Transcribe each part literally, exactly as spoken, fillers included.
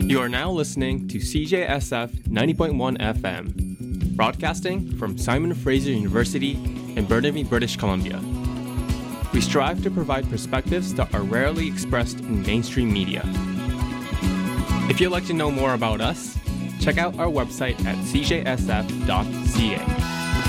You are now listening to C J S F ninety point one F M, broadcasting from Simon Fraser University in Burnaby, British Columbia. We strive to provide perspectives that are rarely expressed in mainstream media. If you'd like to know more about us, check out our website at c j s f dot c a.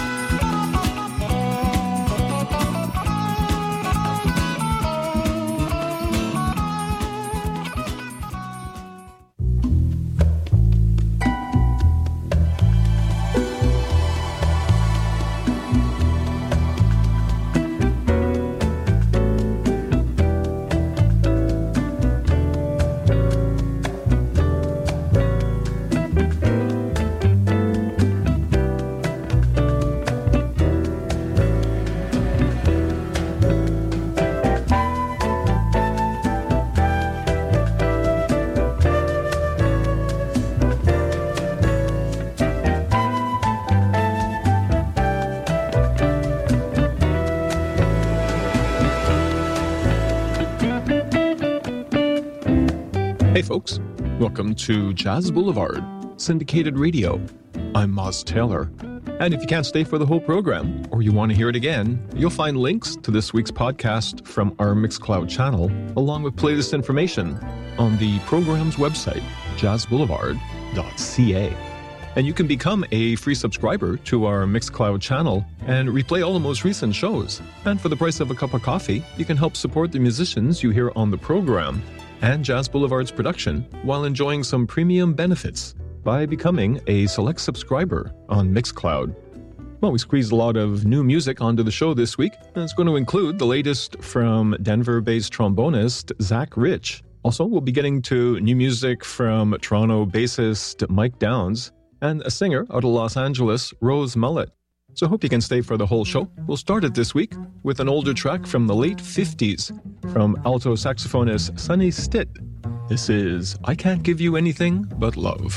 Hey folks, welcome to Jazz Boulevard, syndicated radio. I'm Moz Taylor, and if you can't stay for the whole program, or you want to hear it again, you'll find links to this week's podcast from our Mixcloud channel, along with playlist information on the program's website, jazz boulevard dot c a. And you can become a free subscriber to our Mixcloud channel and replay all the most recent shows. And for the price of a cup of coffee, you can help support the musicians you hear on the program and Jazz Boulevard's production while enjoying some premium benefits by becoming a select subscriber on Mixcloud. Well, we squeezed a lot of new music onto the show this week, and it's going to include the latest from Denver-based trombonist Zach Rich. Also, we'll be getting to new music from Toronto bassist Mike Downs and a singer out of Los Angeles, Rose Mullet. So I hope you can stay for the whole show. We'll start it this week with an older track from the late fifties from alto saxophonist Sonny Stitt. This is I Can't Give You Anything But Love.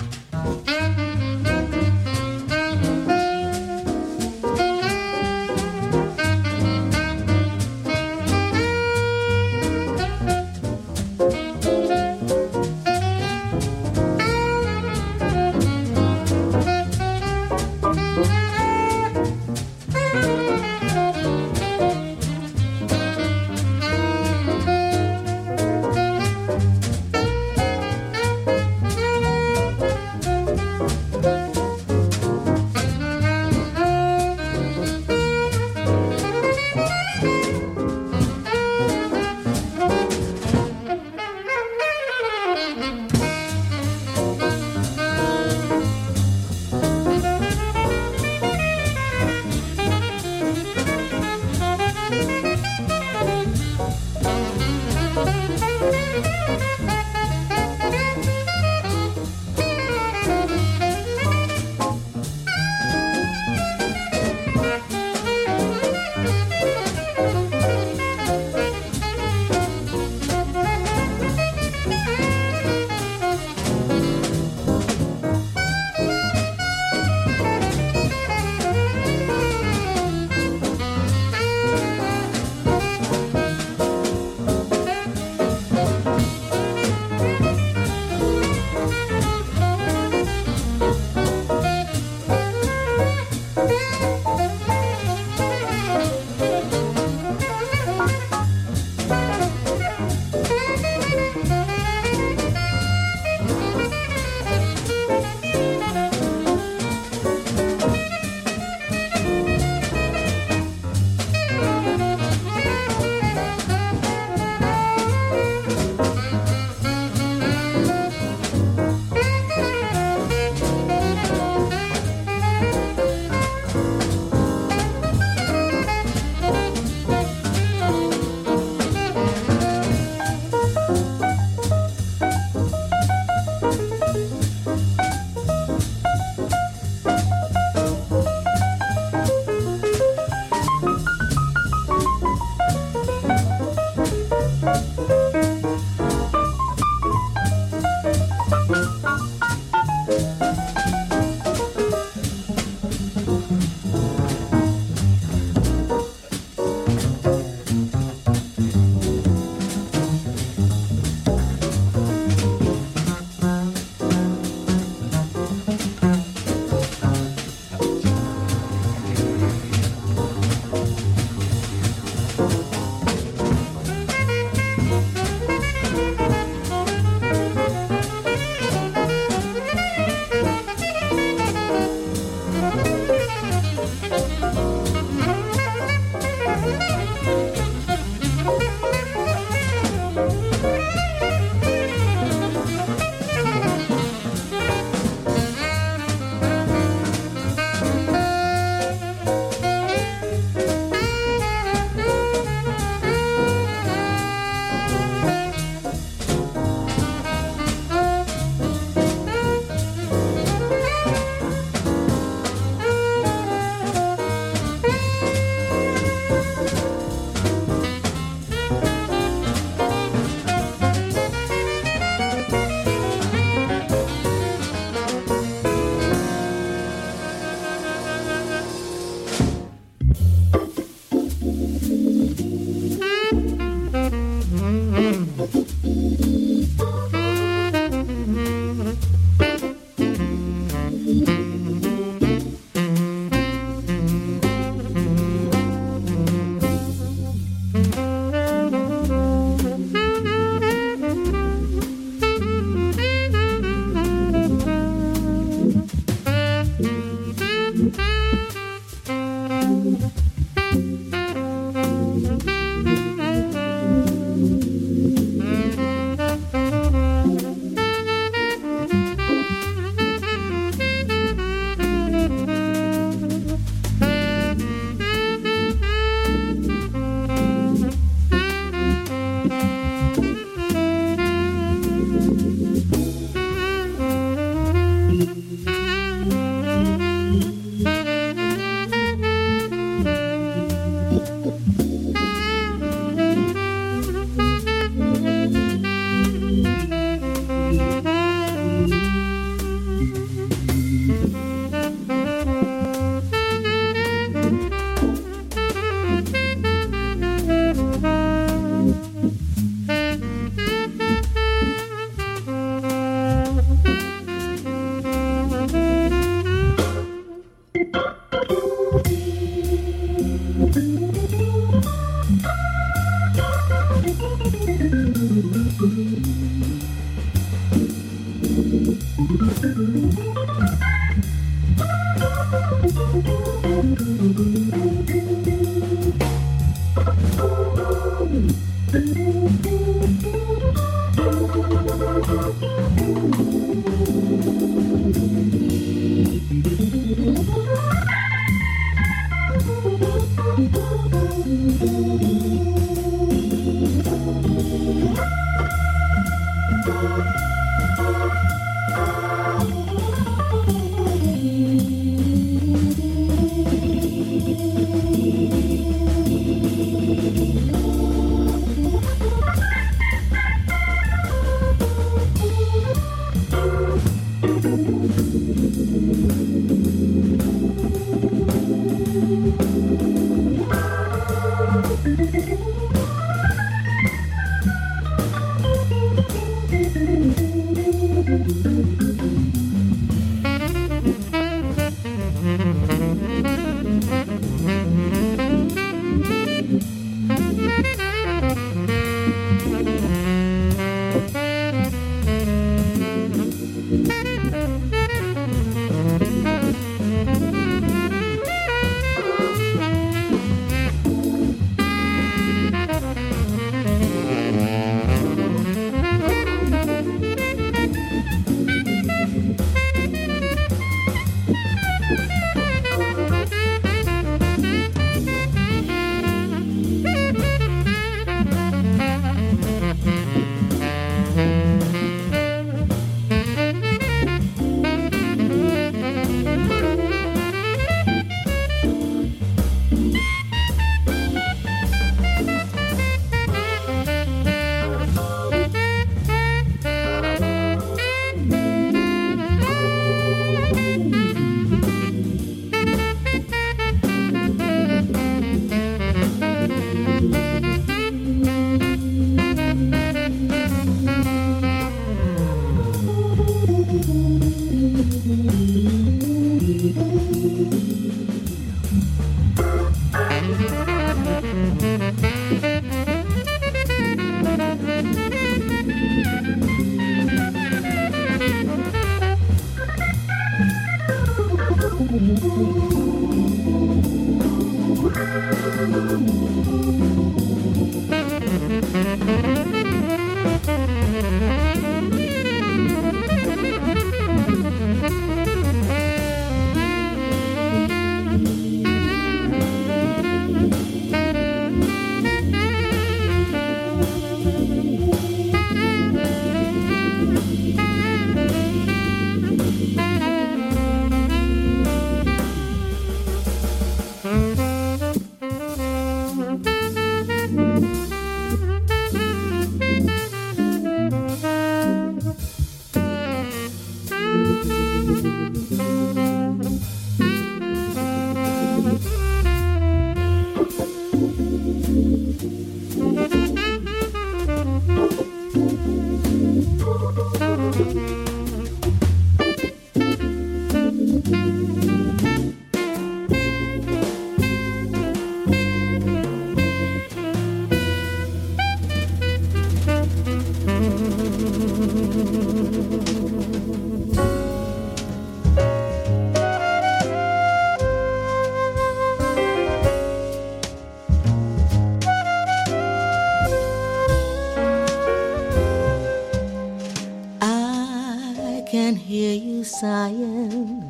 Sighing,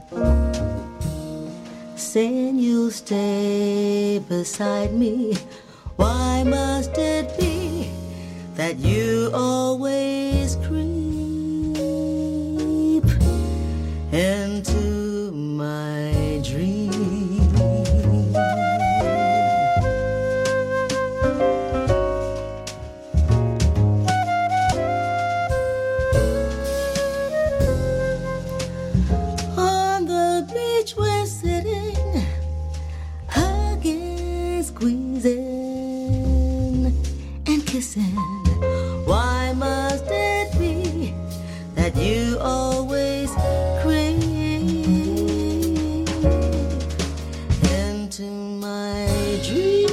saying you'll stay beside me. Why must it be that you always creep into my dream? you always creep into my dreams.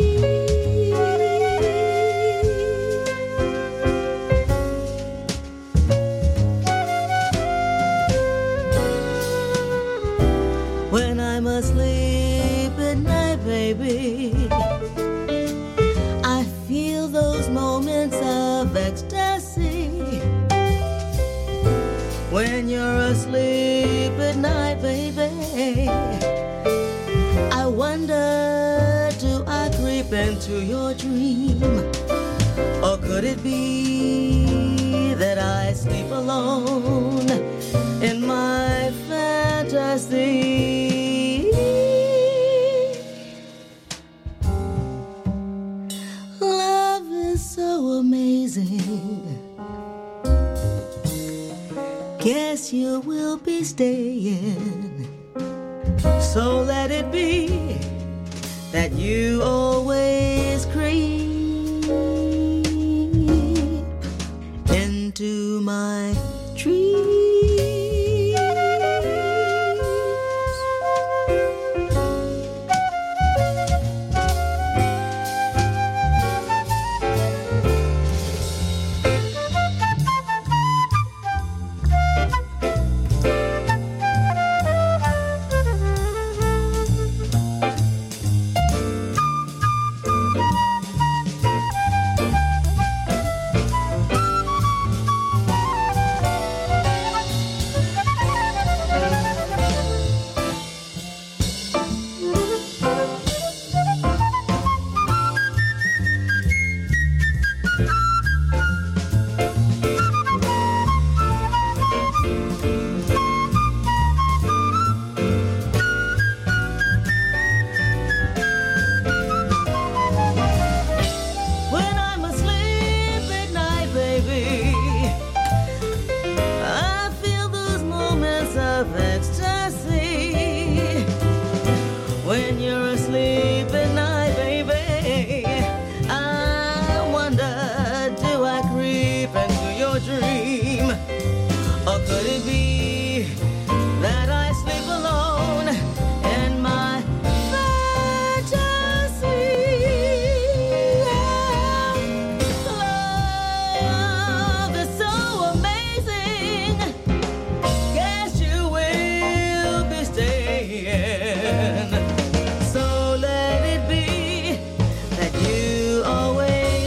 When I'm asleep at night, baby, I feel those moments of ecstasy. When you're asleep at night, baby, I wonder, do I creep into your dream? Or could it be that I sleep alone in my fantasy? Love is so amazing. Guess you will be staying. So let it be that you always creep into my dreams.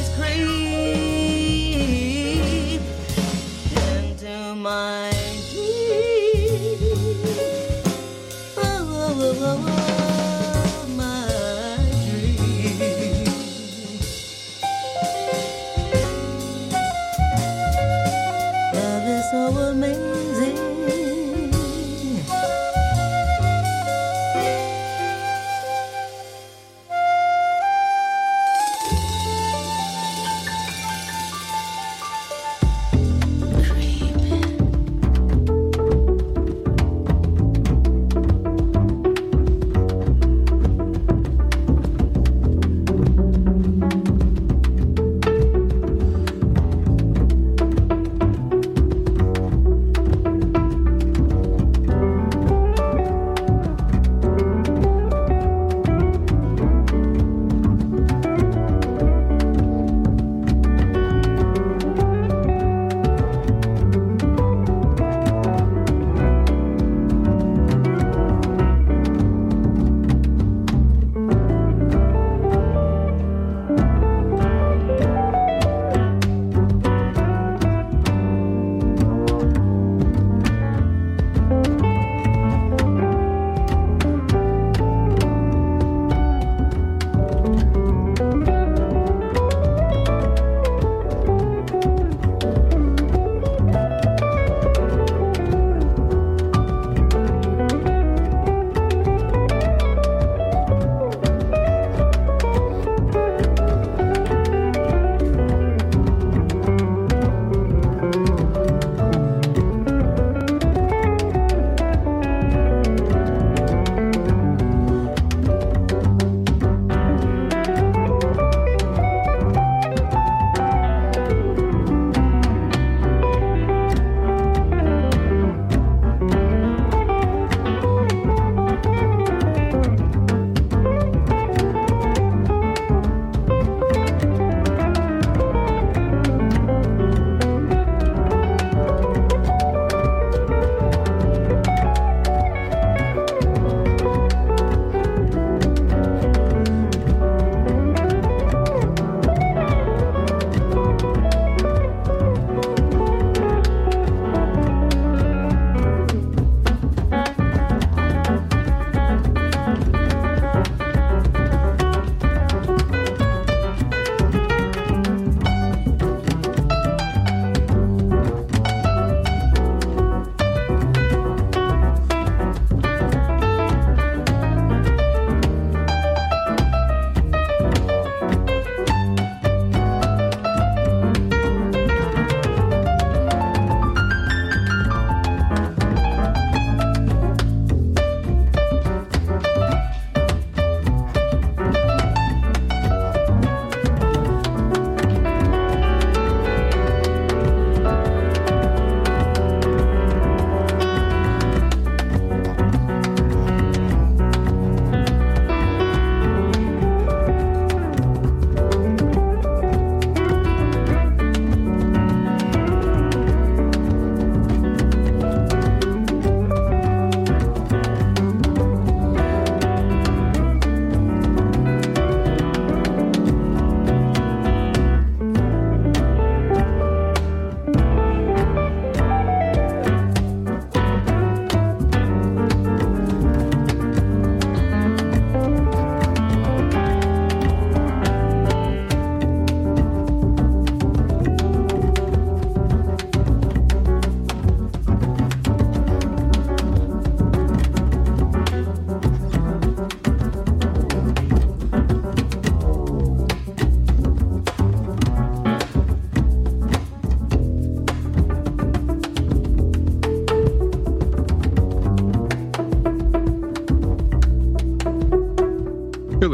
My dreams.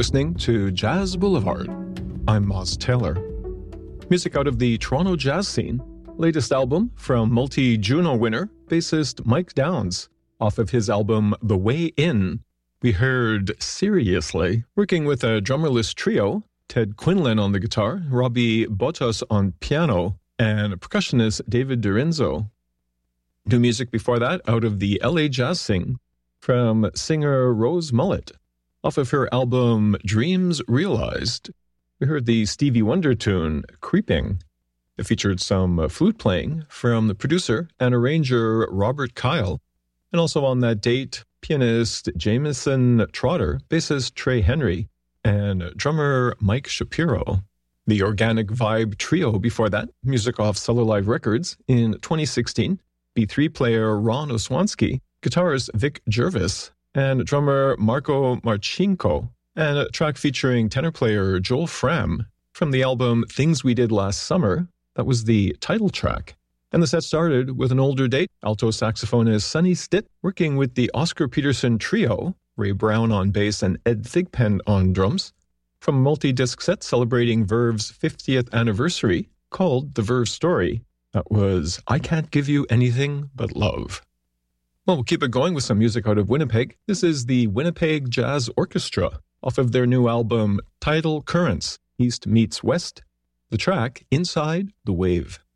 listening to Jazz Boulevard. I'm Moz Taylor. Music out of the Toronto jazz scene. Latest album from multi-Juno winner, bassist Mike Downs. Off of his album The Way In, we heard Seriously, working with a drummerless trio, Ted Quinlan on the guitar, Robbie Botas on piano, and percussionist David Dorenzo. New music before that out of the L A jazz scene from singer Rose Mullet. Off of her album Dreams Realized, we heard the Stevie Wonder tune Creeping. It featured some flute playing from the producer and arranger Robert Kyle. And also on that date, pianist Jameson Trotter, bassist Trey Henry, and drummer Mike Shapiro. The Organic Vibe trio before that, music off Cellar Live Records in twenty sixteen. B three player Ron Oswanski, guitarist Vic Jervis, and drummer Marco Marchinko, and a track featuring tenor player Joel Fram from the album Things We Did Last Summer. That was the title track. And the set started with an older date, alto saxophonist Sonny Stitt working with the Oscar Peterson trio, Ray Brown on bass and Ed Thigpen on drums, from a multi-disc set celebrating Verve's fiftieth anniversary called The Verve Story. That was I Can't Give You Anything But Love. Well, we'll keep it going with some music out of Winnipeg. This is the Winnipeg Jazz Orchestra off of their new album Tidal Currents, East Meets West. The track Inside the Wave.